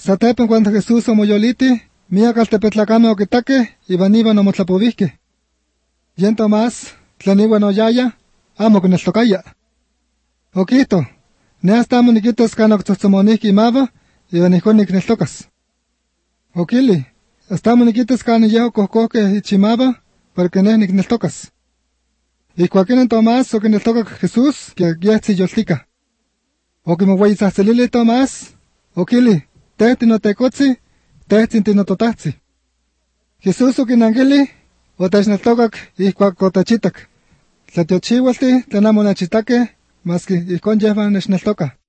Satepan cuando Jesús omoyoliti, miak altepetlacameh oquitaqueh, iban iban omotlapovihqueh. Yen Tomás, tlen iwan oyaya, amo quineltocaya. Oquihto, ne hasta amo niquitas can octzohtzomonihque imava, iban ihcon nicneltocas. Oquili, hasta amo niquitas can yeh ocohcohqueh ichimava, porque neh nicneltocas. Ihcuaquinen Tomás oquineltocac Jesús, que yehtzi yoltica. Oquimoueyitzahtzelili Tomás, oquili, teh tinotecotzi, tehtzin tinototahzi. Jesús oquinanquili, otechneltocac ihcuac otechitac. Tlatiochiualti tlen amo nechitaqueh, masque ihcon yehuan nechneltocah.